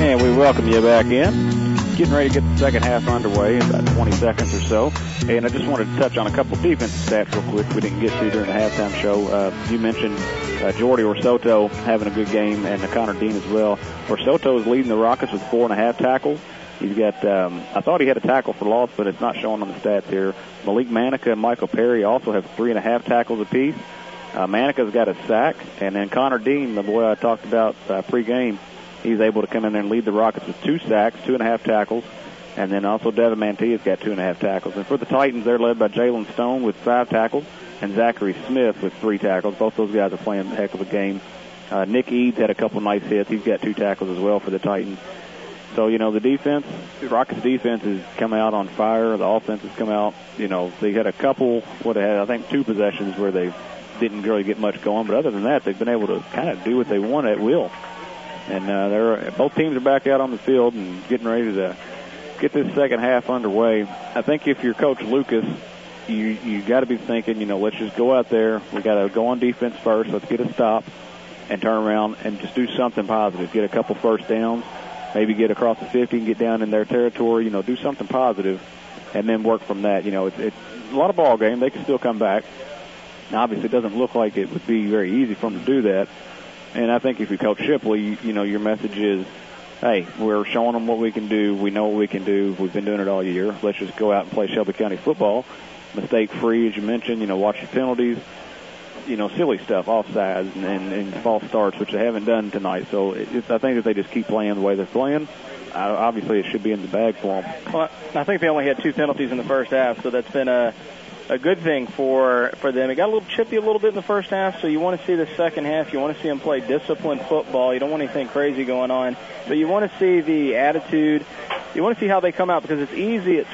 And we welcome you back in. Getting ready to get the second half underway in about 20 seconds or so. And I just wanted to touch on a couple of defensive stats real quick we didn't get to during the halftime show. You mentioned Jordy Orsoto having a good game, and Connor Dean as well. Orsoto is leading the Rockets with 4.5 tackles. He's got, I thought he had a tackle for loss, but it's not showing on the stats here. Malik Manica and Michael Perry also have 3.5 tackles apiece. Manica's got a sack, and then Connor Dean, the boy I talked about pregame, he's able to come in there and lead the Rockets with 2 sacks, 2.5 tackles, and then also Devin Mantia's got 2.5 tackles. And for the Titans, they're led by Jalen Stone with 5 tackles and Zachary Smith with 3 tackles. Both those guys are playing a heck of a game. Nick Eads had a couple nice hits. He's got 2 tackles as well for the Titans. So, the defense, the Rockets' defense has come out on fire. The offense has come out, they had a couple, I think 2 possessions where they didn't really get much going. But other than that, they've been able to kind of do what they want at will. And both teams are back out on the field and getting ready to get this second half underway. I think if you're Coach Lucas, you got to be thinking, let's just go out there. We got to go on defense first. Let's get a stop and turn around and just do something positive. Get a couple first downs, maybe get across the 50 and get down in their territory. Do something positive, and then work from that. It's a lot of ball game. They can still come back. Now, obviously, it doesn't look like it would be very easy for them to do that. And I think if you coach Shipley, your message is, hey, we're showing them what we can do. We know what we can do. We've been doing it all year. Let's just go out and play Shelby County football. Mistake-free, as you mentioned, watch your penalties, silly stuff, offsides and false starts, which they haven't done tonight. So I think if they just keep playing the way they're playing, obviously it should be in the bag for them. Well, I think they only had 2 penalties in the first half, so that's been a good thing for them. It got a little chippy a little bit in the first half, so you want to see the second half. You want to see them play disciplined football. You don't want anything crazy going on, but you want to see the attitude. You want to see how they come out, because it's easy at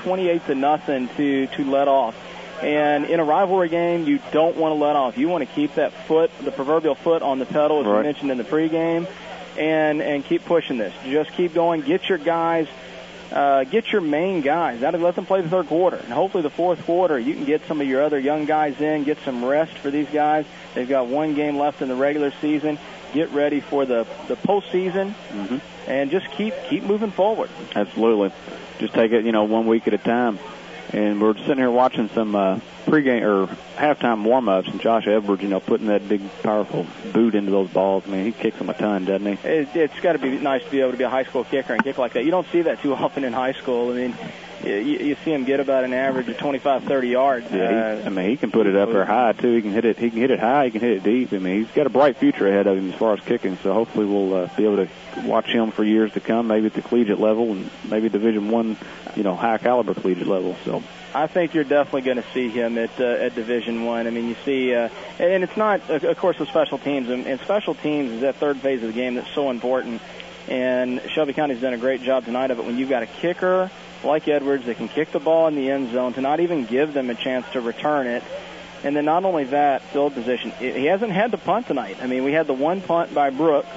28-0 to let off. And in a rivalry game, you don't want to let off. You want to keep that foot, the proverbial foot, on the pedal, as we mentioned in the pregame, and keep pushing this. Just keep going. Get your guys. Get your main guys. Let them play the third quarter. And hopefully the fourth quarter, you can get some of your other young guys in, get some rest for these guys. They've got 1 game left in the regular season. Get ready for the postseason, and just keep moving forward. Absolutely. Just take it, 1 week at a time. And we're sitting here watching some pregame or halftime warm-ups, and Josh Edwards, putting that big, powerful boot into those balls. I mean, he kicks them a ton, doesn't he? It's got to be nice to be able to be a high school kicker and kick like that. You don't see that too often in high school. I mean, you see him get about an average of 25, 30 yards. Yeah, he can put it up there high too. He can hit it. He can hit it high. He can hit it deep. I mean, he's got a bright future ahead of him as far as kicking. So hopefully we'll be able to watch him for years to come. Maybe at the collegiate level and maybe Division I, high caliber collegiate level. So I think you're definitely going to see him at Division I. I mean, you see, and it's not, of course, with special teams. And special teams is that third phase of the game that's so important. And Shelby County's done a great job tonight of it. When you've got a kicker like Edwards that can kick the ball in the end zone, to not even give them a chance to return it. And then not only that, field position. He hasn't had to punt tonight. I mean, we had the 1 punt by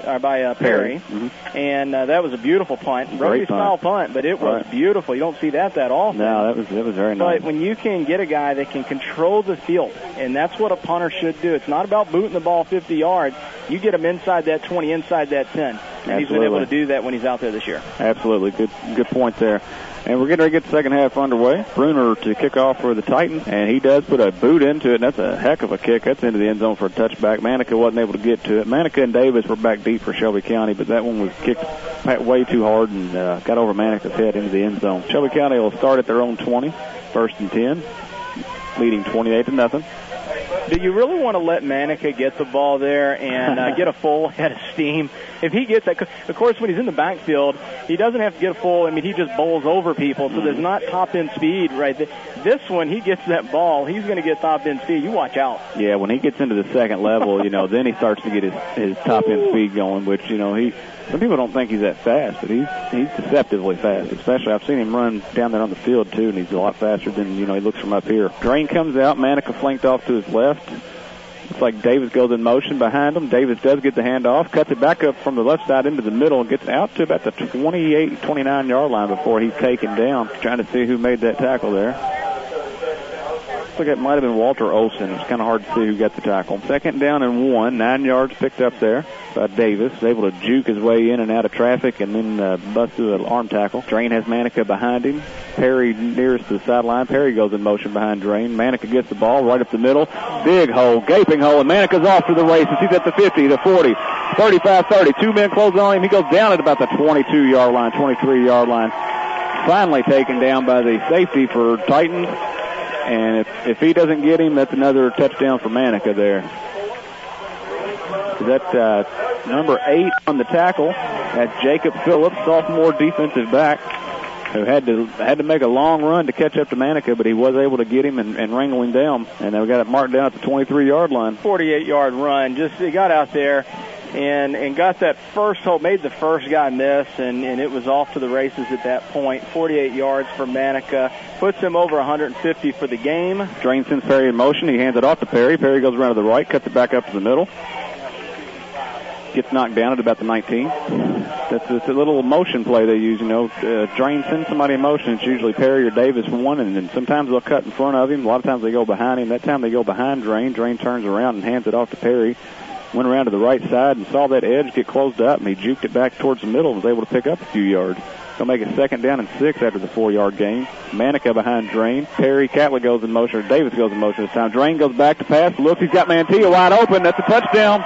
Perry, and that was a beautiful punt. Rugby-style punt, but it was beautiful. You don't see that often. No, that was very nice. But when you can get a guy that can control the field, and that's what a punter should do. It's not about booting the ball 50 yards. You get him inside that 20, inside that 10. And he's been able to do that when he's out there this year. Absolutely. Good point there. And we're getting ready to get the second half underway. Bruner to kick off for the Titans, and he does put a boot into it, and that's a heck of a kick. That's into the end zone for a touchback. Manica wasn't able to get to it. Manica and Davis were back deep for Shelby County, but that one was kicked way too hard and got over Manica's head into the end zone. Shelby County will start at their own 20, 1st and 10, leading 28-0. Do you really want to let Manica get the ball there and get a full head of steam? If he gets that, of course, when he's in the backfield, he doesn't have to get a full. I mean, he just bowls over people, so there's not top-end speed right there. This one, he gets that ball, he's going to get top-end speed. You watch out. Yeah, when he gets into the second level, then he starts to get his top-end speed going, which, some people don't think he's that fast, but he's deceptively fast. Especially, I've seen him run down there on the field, too, and he's a lot faster than, he looks from up here. Drain comes out, Manica flanked off to his left. Looks like Davis goes in motion behind him. Davis does get the handoff, cuts it back up from the left side into the middle, and gets out to about the 28, 29-yard line before he's taken down. Trying to see who made that tackle there. like it might have been Walter Olson. It's kind of hard to see who got the tackle. 2nd down and 1, 9 yards picked up there by Davis. Able to juke his way in and out of traffic and then bust through an arm tackle. Drain has Manica behind him. Perry nearest the sideline. Perry goes in motion behind Drain. Manica gets the ball right up the middle. Big hole, gaping hole, and Manica's off to the races. He's at the 50, the 40, 35, 30. 2 men close on him. He goes down at about the 22-yard line, 23-yard line. Finally taken down by the safety for Titans. And if he doesn't get him, that's another touchdown for Manica there. That's number 8 on the tackle. That's Jacob Phillips, sophomore defensive back, who had to make a long run to catch up to Manica, but he was able to get him and wrangle him down. And we got it marked down at the 23-yard line. 48-yard run. He got out there and got that first hole, made the first guy miss, and it was off to the races at that point. 48 yards for Manica. Puts him over 150 for the game. Drain sends Perry in motion. He hands it off to Perry. Perry goes around to the right, cuts it back up to the middle. Gets knocked down at about the 19. It's a little motion play they use, Drain sends somebody in motion. It's usually Perry or Davis one, and then sometimes they'll cut in front of him. A lot of times they go behind him. That time they go behind Drain. Drain turns around and hands it off to Perry. Went around to the right side and saw that edge get closed up, and he juked it back towards the middle and was able to pick up a few yards. They'll make it 2nd down and 6 after the 4-yard gain. Manica behind Drain. Perry, Catlett goes in motion, or Davis goes in motion this time. Drain goes back to pass. Looks, he's got Mantilla wide open. That's a touchdown.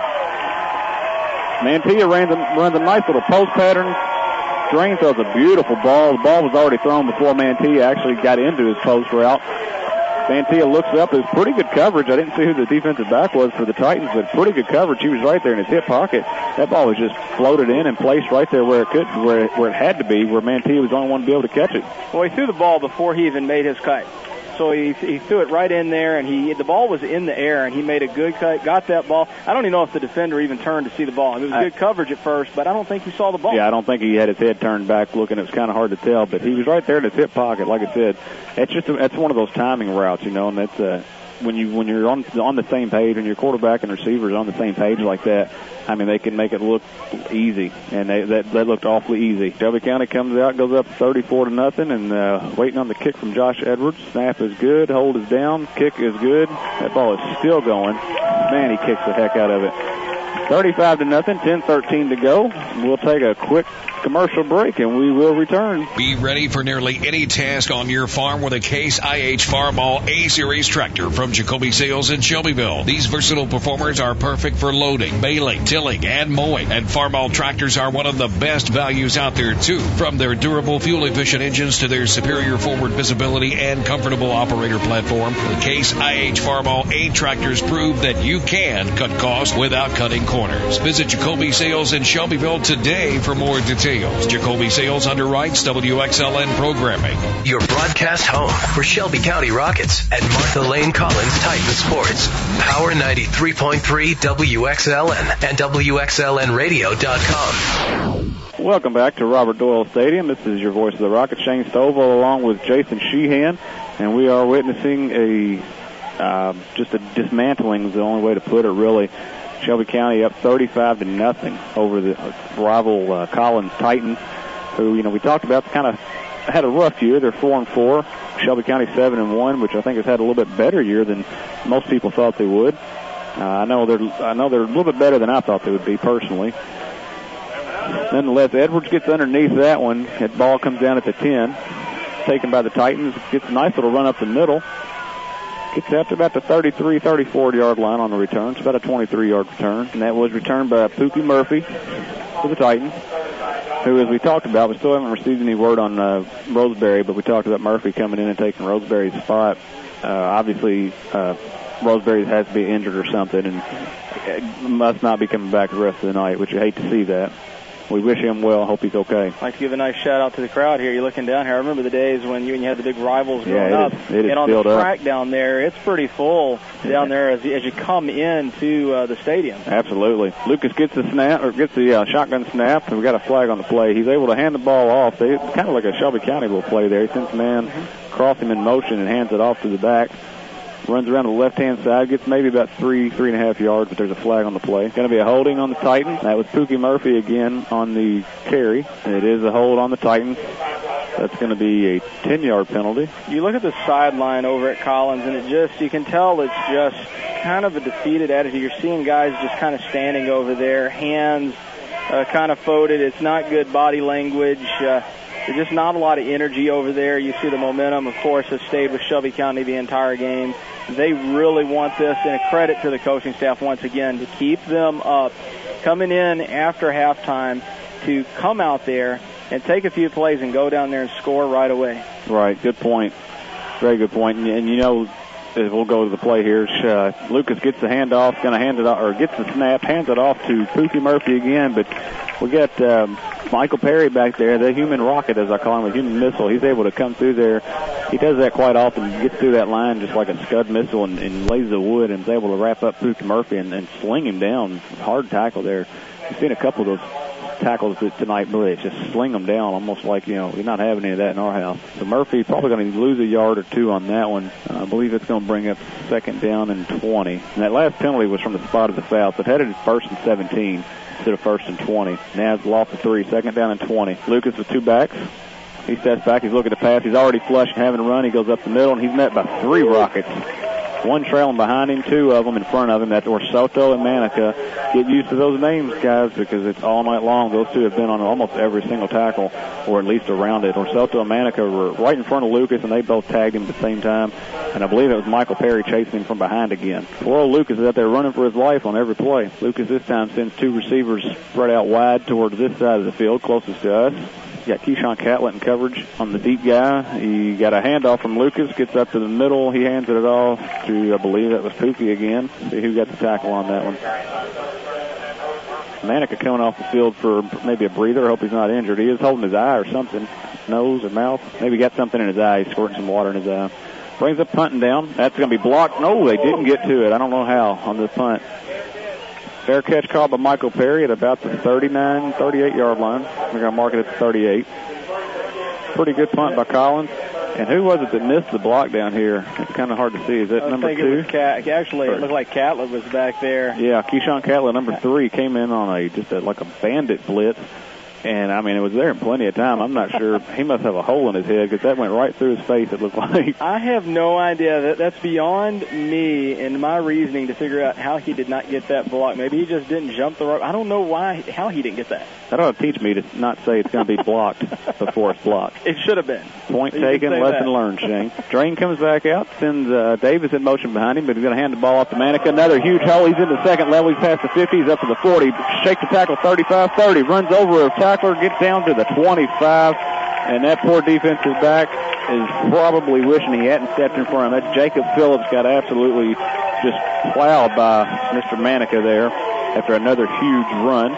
Mantilla runs a nice little post pattern. Drain throws a beautiful ball. The ball was already thrown before Mantilla actually got into his post route. Mantilla looks up. It was pretty good coverage. I didn't see who the defensive back was for the Titans, but pretty good coverage. He was right there in his hip pocket. That ball was just floated in and placed right there where it had to be, where Mantilla was the only one to be able to catch it. Well, he threw the ball before he even made his cut. So he threw it right in there, and the ball was in the air, and he made a good cut, got that ball. I don't even know if the defender even turned to see the ball. It was good coverage at first, but I don't think he saw the ball. Yeah, I don't think he had his head turned back looking. It was kind of hard to tell, but he was right there in his hip pocket. Like I said, that's one of those timing routes, and that's when you're on the same page, and your quarterback and receiver is on the same page like that. I mean, they can make it look easy, and that looked awfully easy. Shelby County comes out, goes up 34-0, and waiting on the kick from Josh Edwards. Snap is good, hold is down, kick is good. That ball is still going. Man, he kicks the heck out of it. 35-0, 10-13 to go. We'll take a quick commercial break, and we will return. Be ready for nearly any task on your farm with a Case IH Farmall A-Series tractor from Jacoby Sales in Shelbyville. These versatile performers are perfect for loading, baling, tilling, and mowing. And Farmall tractors are one of the best values out there, too. From their durable, fuel-efficient engines to their superior forward visibility and comfortable operator platform, the Case IH Farmall A tractors prove that you can cut costs without cutting corners. Visit Jacoby Sales in Shelbyville today for more details. Jacoby Sales underwrites WXLN programming. Your broadcast home for Shelby County Rockets and Martha Lane Collins Titan Sports. Power 93.3 WXLN and WXLNradio.com. Welcome back to Robert Doyle Stadium. This is your voice of the Rockets, Shane Stovall, along with Jason Sheehan, and we are witnessing just a dismantling is the only way to put it, really. Shelby County up 35-0 over the rival Collins Titans, who we talked about kind of had a rough year. They're 4-4. Shelby County 7-1, which I think has had a little bit better year than most people thought they would. I know they're a little bit better than I thought they would be personally. Nonetheless, Edwards gets underneath that one. That ball comes down at the 10, taken by the Titans. Gets a nice little run up the middle. Gets out to about the 33, 34-yard line on the return. It's about a 23-yard return. And that was returned by Pookie Murphy for the Titans, who, as we talked about, we still haven't received any word on Roseberry, but we talked about Murphy coming in and taking Roseberry's spot. Obviously, Roseberry has to be injured or something and must not be coming back the rest of the night, which you hate to see that. We wish him well. Hope he's okay. I'd like to give a nice shout out to the crowd here. You're looking down here. I remember the days when you had the big rivals growing up. It is and on the track up down there, it's pretty full down there as you come into the stadium. Absolutely. Lucas gets the snap, or gets the shotgun snap, and we got a flag on the play. He's able to hand the ball off. It's kind of like a Shelby County little play there. He sends a man across him in motion and hands it off to the back. Runs around to the left-hand side, gets maybe about 3.5 yards, but there's a flag on the play. Going to be a holding on the Titans. That was Pookie Murphy again on the carry. It is a hold on the Titans. That's going to be a 10-yard penalty. You look at the sideline over at Collins, and you can tell it's just kind of a defeated attitude. You're seeing guys just kind of standing over there, hands kind of folded. It's not good body language. There's just not a lot of energy over there. You see the momentum, of course, has stayed with Shelby County the entire game. They really want this, and a credit to the coaching staff once again to keep them up, coming in after halftime to come out there and take a few plays and go down there and score right away. Right, good point. Very good point. And you know, we'll go to the play here. Lucas gets the handoff, going to hand it off, or gets the snap, hands it off to Pookie Murphy again, but we got Michael Perry back there, the human rocket, as I call him, a human missile. He's able to come through there. He does that quite often. He gets through that line just like a Scud missile and lays the wood and is able to wrap up Pookie Murphy and sling him down. Hard tackle there. You've seen a couple of those tackles tonight, but it's just sling them down, almost like, you know, we're not having any of that in our house. So Murphy probably going to lose a yard or two on that one. I believe it's going to bring up 2nd down and 20. And that last penalty was from the spot of the foul, so it headed to 1st and 17 instead of 1st and 20. Now it's lost to 3, 2nd down and 20. Lucas with 2 backs. He steps back. He's looking to pass. He's already flush and having a run. He goes up the middle, and he's met by 3 Rockets. 1 trailing behind him, 2 of them in front of him. That's where Soto and Manica. Get used to those names, guys, because it's all night long. Those 2 have been on almost every single tackle, or at least around it. Or Soto and Manica were right in front of Lucas, and they both tagged him at the same time. And I believe it was Michael Perry chasing him from behind again. Poor old Lucas is out there running for his life on every play. Lucas this time sends 2 receivers spread out wide towards this side of the field, closest to us. You got Keyshawn Catlett in coverage on the deep guy. He got a handoff from Lucas, gets up to the middle. He hands it off to, I believe that was Pookie again. See who got the tackle on that one. Manica coming off the field for maybe a breather. I hope he's not injured. He is holding his eye or something, nose or mouth. Maybe got something in his eye. He's squirting some water in his eye. Brings up punting down. That's going to be blocked. No, they didn't get to it. I don't know how on this punt. Fair catch called by Michael Perry at about the 39, 38-yard line. We're going to mark it at the 38. Pretty good punt by Collins. And who was it that missed the block down here? It's kind of hard to see. Is that number 2? It was actually, it looked like Catlett was back there. Yeah, Keyshawn Catlett, number 3, came in on like a bandit blitz. And, I mean, it was there in plenty of time. I'm not sure. He must have a hole in his head because that went right through his face, it looked like. I have no idea. That's beyond me and my reasoning to figure out how he did not get that block. Maybe he just didn't jump the rope. I don't know how he didn't get that. That ought to teach me to not say it's going to be blocked before it's blocked. It should have been. Point taken, lesson learned, Shane. Drain comes back out, sends Davis in motion behind him, but he's going to hand the ball off to Manica. Another huge hole. He's in the second level. He's past the 50. He's up to the 40. Shakes the tackle 35-30. Runs over a tackler, gets down to the 25. And that poor defensive back is probably wishing he hadn't stepped in front of him. That Jacob Phillips got absolutely just plowed by Mr. Manica there after another huge run.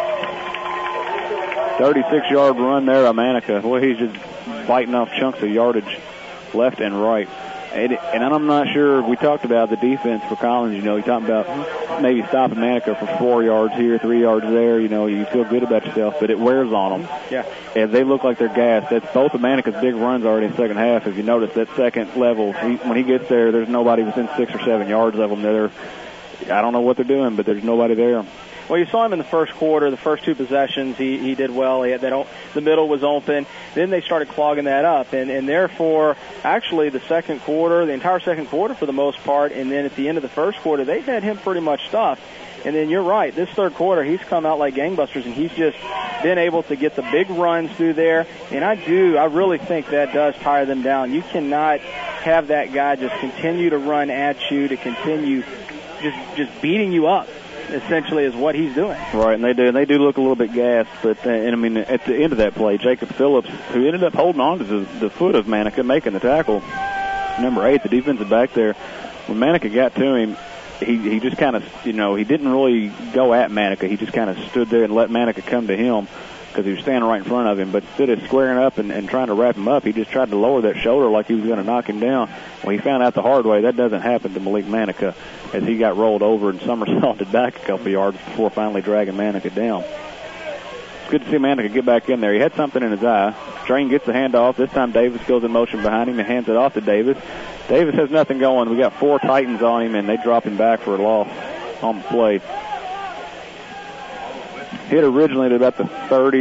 36-yard run there by Manica. Boy, he's just biting off chunks of yardage left and right. And I'm not sure, we talked about the defense for Collins, you know, you're talking about maybe stopping Manica for 4 yards here, 3 yards there, you know, you feel good about yourself, but it wears on them. Yeah. And they look like they're gassed. That's both of Manica's big runs already in the second half. If you notice that second level, when he gets there, there's nobody within 6 or 7 yards of him. I don't know what they're doing, but there's nobody there. Well, you saw him in the first quarter, the first 2 possessions. He did well. The middle was open. Then they started clogging that up. And therefore, actually, the entire second quarter for the most part, and then at the end of the first quarter, they had him pretty much stuffed. And then you're right, this third quarter, he's come out like gangbusters, and he's just been able to get the big runs through there. And I really think that does tire them down. You cannot have that guy just continue to run at you, to continue just beating you up. Essentially is what he's doing. Right, and they do look a little bit gassed, but and I mean at the end of that play, Jacob Phillips, who ended up holding on to the foot of Manica, making the tackle, number 8, the defensive back there. When Manica got to him, he just kind of, you know, he didn't really go at Manica. He just kind of stood there and let Manica come to him because he was standing right in front of him. But instead of squaring up and trying to wrap him up, he just tried to lower that shoulder like he was going to knock him down. Well, he found out the hard way that doesn't happen to Malik Manica, as he got rolled over and somersaulted back a couple yards before finally dragging Manica down. It's good to see Manica get back in there. He had something in his eye. Drain gets the handoff. This time Davis goes in motion behind him and hands it off to Davis. Davis has nothing going. We got 4 Titans on him, and they drop him back for a loss on the play. Hit originally at about the 30,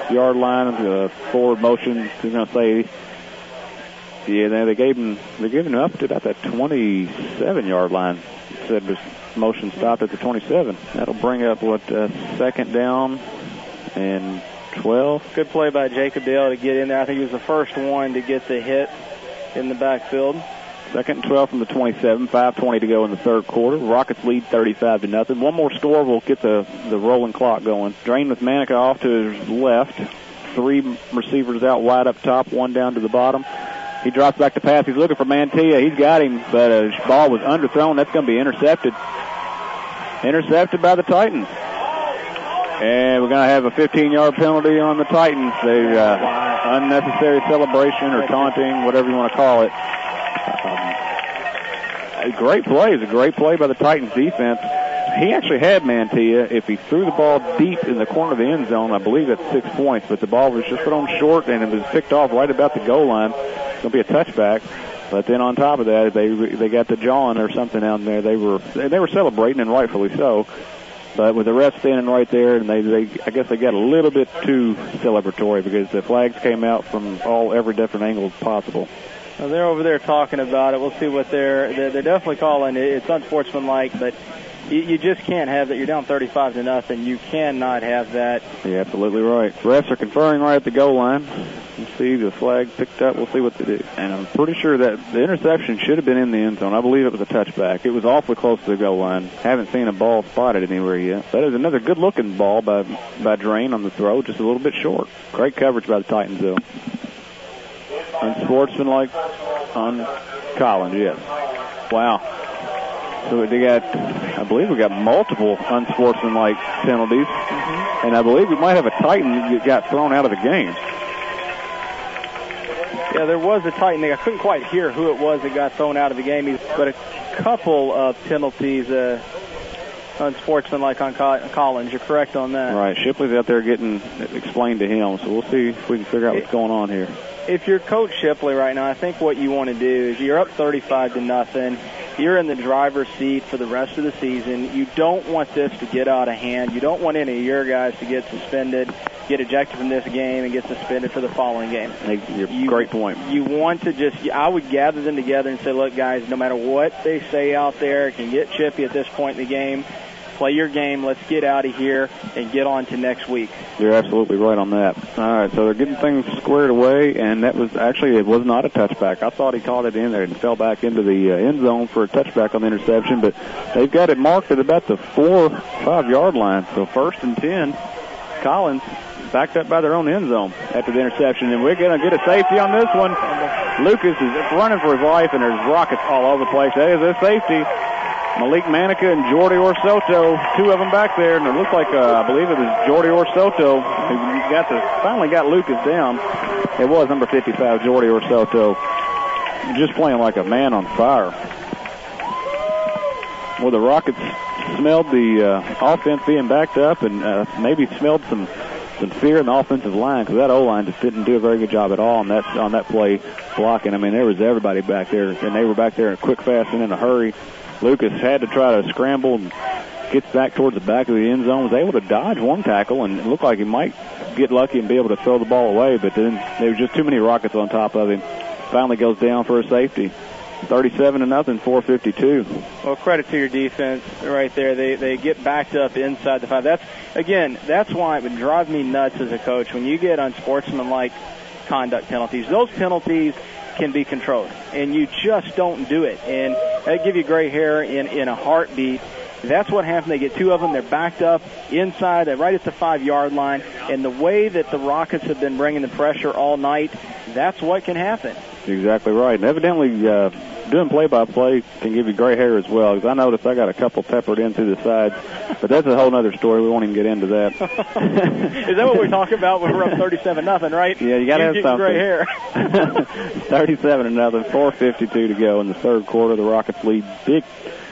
6-yard line. The forward motion is going to say, yeah, they're giving him up to about that 27-yard line. It said the motion stopped at the 27. That'll bring up, second down and 12. Good play by Jacob Dale to get in there. I think he was the first one to get the hit in the backfield. Second and 12 from the 27, 5:20 to go in the third quarter. Rockets lead 35-0. One more score will get the rolling clock going. Drain with Manica off to his left. 3 receivers out wide up top, 1 down to the bottom. He drops back to pass. He's looking for Mantilla. He's got him, but his ball was underthrown. That's going to be intercepted. Intercepted by the Titans. And we're going to have a 15-yard penalty on the Titans. They unnecessary celebration or taunting, whatever you want to call it. A great play. It's a great play by the Titans defense. He actually had Mantilla. If he threw the ball deep in the corner of the end zone, I believe that's 6 points, but the ball was just thrown short and it was picked off right about the goal line. It's going to be a touchback. But then on top of that, they got the jawing or something out there. They were celebrating, and rightfully so. But with the ref standing right there, and I guess they got a little bit too celebratory because the flags came out from every different angle possible. Well, they're over there talking about it. We'll see what they're definitely calling it. It's unsportsmanlike, but you just can't have that. You're down 35-0. You cannot have that. Yeah, absolutely right. Refs are conferring right at the goal line. You see the flag picked up. We'll see what they do. And I'm pretty sure that the interception should have been in the end zone. I believe it was a touchback. It was awfully close to the goal line. Haven't seen a ball spotted anywhere yet. That is another good-looking ball by Drain on the throw, just a little bit short. Great coverage by the Titans, though. Unsportsmanlike on Collins, yes. Wow. So I believe we got multiple unsportsmanlike penalties. Mm-hmm. And I believe we might have a Titan that got thrown out of the game. Yeah, there was a Titan. I couldn't quite hear who it was that got thrown out of the game, but a couple of penalties unsportsmanlike on Collins. You're correct on that. Right. Shipley's out there getting explained to him, so we'll see if we can figure out what's going on here. If you're Coach Shipley right now, I think what you want to do is you're up 35-0. You're in the driver's seat for the rest of the season. You don't want this to get out of hand. You don't want any of your guys to get suspended, get ejected from this game, and get suspended for the following game. Great point. You want to I would gather them together and say, look, guys, no matter what they say out there, it can get chippy at this point in the game. Play your game. Let's get out of here and get on to next week. You're absolutely right on that. All right, so they're getting things squared away, and it was not a touchback. I thought he caught it in there and fell back into the end zone for a touchback on the interception, but they've got it marked at about the 4 or 5 yard line. So 1st and 10, Collins backed up by their own end zone after the interception, and we're going to get a safety on this one. Lucas is running for his life, and there's rockets all over the place. That is a safety. Malik Manica and Jordy Orsoto, 2 of them back there, and it looks like I believe it was Jordy Orsoto who finally got Lucas down. It was number 55, Jordy Orsoto, just playing like a man on fire. Well, the Rockets smelled the offense being backed up, and maybe smelled some fear in the offensive line, because that O-line just didn't do a very good job at all on that play blocking. I mean, there was everybody back there, and they were back there in a quick, fast, and in a hurry. Lucas had to try to scramble and gets back towards the back of the end zone, was able to dodge one tackle, and it looked like he might get lucky and be able to throw the ball away, but then there was just too many Rockets on top of him. Finally goes down for a safety. 37-0, 4:52. Well, credit to your defense right there. They get backed up inside the 5. That's why it would drive me nuts as a coach when you get unsportsmanlike conduct penalties. Those penalties can be controlled, and you just don't do it. And they give you gray hair in a heartbeat. That's what happened. They get 2 of them. They're backed up inside, right at the 5 yard line. And the way that the Rockets have been bringing the pressure all night, that's what can happen. Exactly right. And evidently, doing play-by-play can give you gray hair as well, because I noticed I got a couple peppered in through the sides. But that's a whole other story. We won't even get into that. Is that what we're talking about when we're up 37-0, right? Yeah, you got to have something. Gray hair. 37-0, 4:52 to go in the third quarter. The Rockets lead big.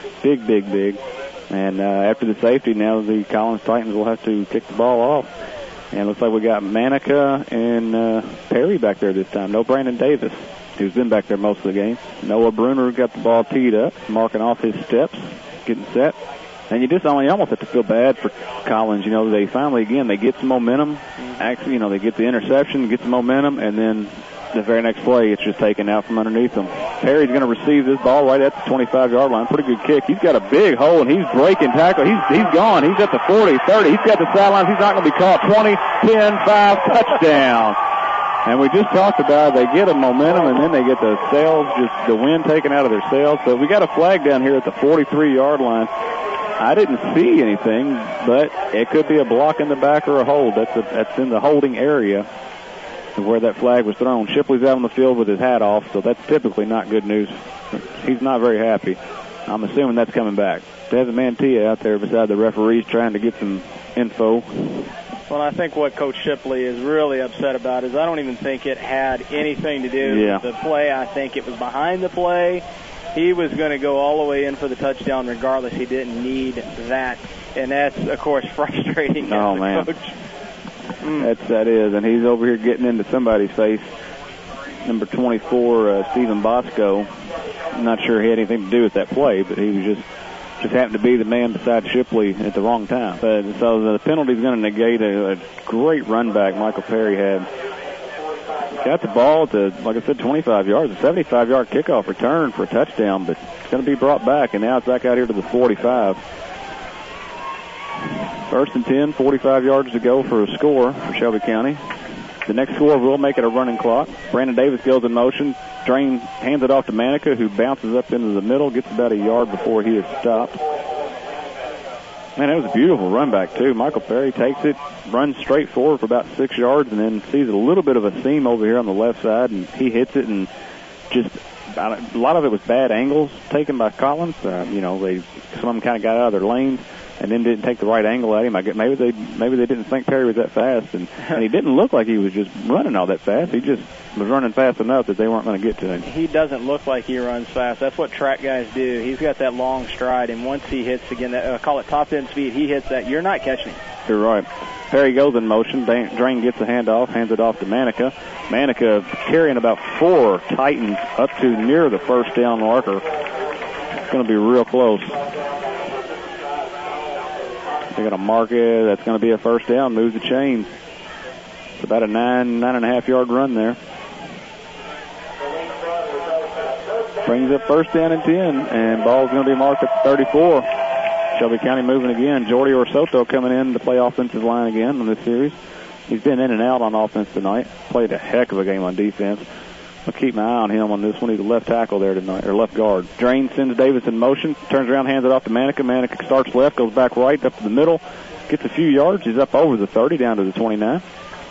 And after the safety, now the Collins Titans will have to kick the ball off. And it looks like we got Manica and Perry back there this time. No Brandon Davis, who's been back there most of the game. Noah Bruner got the ball teed up, marking off his steps, getting set. And you almost have to feel bad for Collins. They finally, again, they get some momentum. Actually, they get the interception, get some momentum, and then the very next play, it's just taken out from underneath them. Perry's going to receive this ball right at the 25-yard line. Pretty good kick. He's got a big hole, and he's breaking tackle. He's gone. He's at the 40, 30. He's got the sidelines. He's not going to be caught. 20, 10, 5, touchdown. And we just talked about they get a momentum, and then they get the sails, just the wind taken out of their sails. So we got a flag down here at the 43-yard line. I didn't see anything, but it could be a block in the back or a hold. That's in the holding area where that flag was thrown. Shipley's out on the field with his hat off, so that's typically not good news. He's not very happy. I'm assuming that's coming back. Devin Mantilla out there beside the referees trying to get some info. Well, I think what Coach Shipley is really upset about is I don't even think it had anything to do with the play. I think it was behind the play. He was going to go all the way in for the touchdown regardless. He didn't need that. And that's, of course, frustrating as a coach. That is, and he's over here getting into somebody's face. Number 24, Stephen Bosco. I'm not sure he had anything to do with that play, but he was just happened to be the man beside Shipley at the wrong time. So the penalty is going to negate a great run back Michael Perry had. Got the ball to, like I said, 25 yards, a 75-yard kickoff return for a touchdown, but it's going to be brought back, and now it's back out here to the 45. First and 10, 45 yards to go for a score for Shelby County. The next score will make it a running clock. Brandon Davis goes in motion. Drain hands it off to Manica, who bounces up into the middle, gets about a yard before he is stopped. Man, that was a beautiful run back, too. Michael Perry takes it, runs straight forward for about 6 yards, and then sees a little bit of a seam over here on the left side, and he hits it, and just a lot of it was bad angles taken by Collins. Some of them kind of got out of their lanes and then didn't take the right angle at him. Maybe they didn't think Perry was that fast, and he didn't look like he was just running all that fast. He just was running fast enough that they weren't going to get to him. He doesn't look like he runs fast. That's what track guys do. He's got that long stride, and once he hits, again, that, call it top-end speed, he hits that. You're not catching him. You're right. Perry goes in motion. Drain gets the handoff, hands it off to Manica. Manica carrying about 4 Titans up to near the first down marker. It's going to be real close. They're going to mark it. That's going to be a first down. Moves the chains. It's about a 9.5 yard run there. Brings up first down and 10, and ball's going to be marked at 34. Shelby County moving again. Jordy Orsoto coming in to play offensive line again on this series. He's been in and out on offense tonight. Played a heck of a game on defense. I'll keep my eye on him on this one. He's a left tackle there tonight, or left guard. Drain sends Davis in motion, turns around, hands it off to Manica. Manica starts left, goes back right, up to the middle, gets a few yards. He's up over the 30, down to the 29.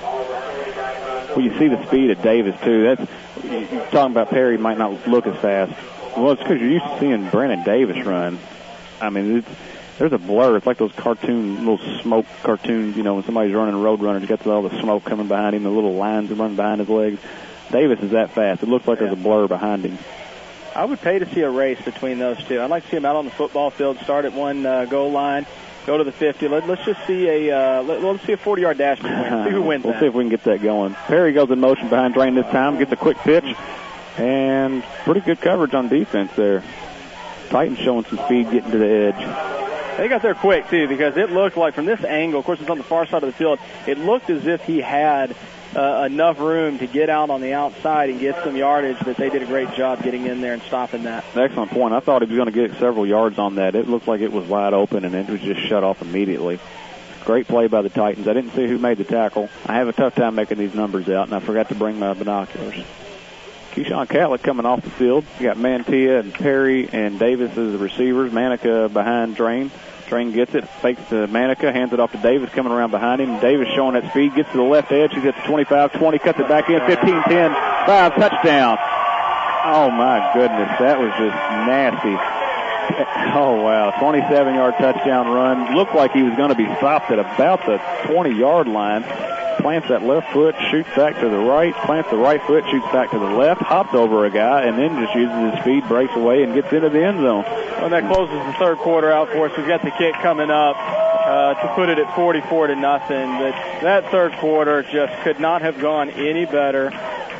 Well, you see the speed of Davis, too. You're talking about Perry might not look as fast. Well, it's because you're used to seeing Brandon Davis run. I mean, there's a blur. It's like those little smoke cartoons, when somebody's running a road runner. He's got all the smoke coming behind him, the little lines that run behind his legs. Davis is that fast. It looks like there's a blur behind him. I would pay to see a race between those two. I'd like to see them out on the football field, start at one goal line, go to the 50. Let's just see let's see a 40-yard dash between them. See who wins We'll see if we can get that going. Perry goes in motion behind Drain this time, gets a quick pitch, and pretty good coverage on defense there. Titans showing some speed getting to the edge. They got there quick, too, because it looked like from this angle, of course it's on the far side of the field, it looked as if he had enough room to get out on the outside and get some yardage, that they did a great job getting in there and stopping that. Excellent point. I thought he was going to get several yards on that. It looked like it was wide open, and it was just shut off immediately. Great play by the Titans. I didn't see who made the tackle. I have a tough time making these numbers out, and I forgot to bring my binoculars. Keyshawn Catlett coming off the field. You got Mantilla and Perry and Davis as the receivers. Manica behind Drain. Drain gets it, fakes to Manica, hands it off to Davis, coming around behind him. Davis showing that speed, gets to the left edge. He's at the 25, 20, cuts it back in, 15, 10, 5, touchdown. Oh, my goodness, that was just nasty. Oh, wow, 27-yard touchdown run. Looked like he was going to be stopped at about the 20-yard line. Plants that left foot, shoots back to the right, plants the right foot, shoots back to the left, hops over a guy, and then just uses his speed, breaks away, and gets into the end zone. Well, that closes the third quarter out for us. We've got the kick coming up to put it at 44-0. But that third quarter just could not have gone any better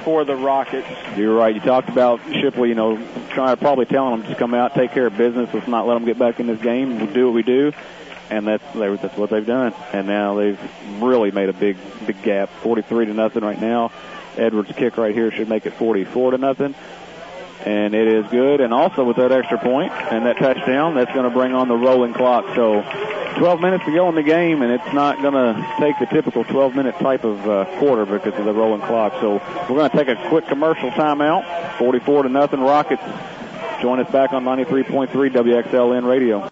for the Rockets. You're right. You talked about Shipley, probably telling them to come out, take care of business. Let's not let them get back in this game. We'll do what we do. And that's what they've done. And now they've really made a big gap. 43-0 right now. Edwards' kick right here should make it 44-0. And it is good. And also with that extra point and that touchdown, that's going to bring on the rolling clock. So 12 minutes to go in the game, and it's not going to take the typical 12-minute type of quarter because of the rolling clock. So we're going to take a quick commercial timeout. 44-0 Rockets. Join us back on 93.3 WXLN Radio.